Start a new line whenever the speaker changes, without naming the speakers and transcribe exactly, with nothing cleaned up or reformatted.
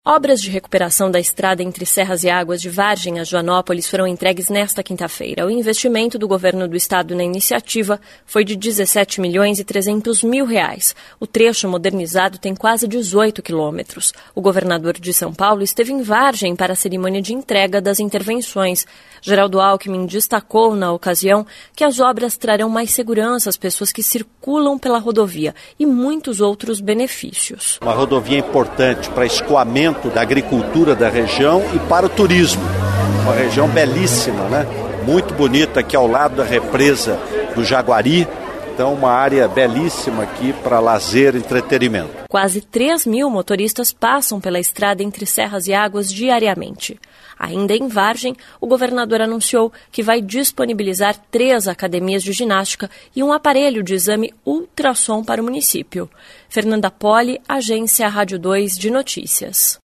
Obras de recuperação da estrada entre Serras e Águas de Vargem a Joanópolis foram entregues nesta quinta-feira. O investimento do governo do estado na iniciativa foi de dezessete milhões e trezentos mil reais. O trecho modernizado tem quase dezoito quilômetros. O governador de São Paulo esteve em Vargem para a cerimônia de entrega das intervenções. Geraldo Alckmin destacou na ocasião que as obras trarão mais segurança às pessoas que circulam pela rodovia e muitos outros benefícios.
Uma rodovia importante para escoamento da agricultura da região e para o turismo. Uma região belíssima, né? Muito bonita aqui ao lado da represa do Jaguari. Então, uma área belíssima aqui para lazer e entretenimento.
Quase três mil motoristas passam pela estrada entre Serras e Águas diariamente. Ainda em Vargem, o governador anunciou que vai disponibilizar três academias de ginástica e um aparelho de exame ultrassom para o município. Fernanda Poli, Agência Rádio dois de Notícias.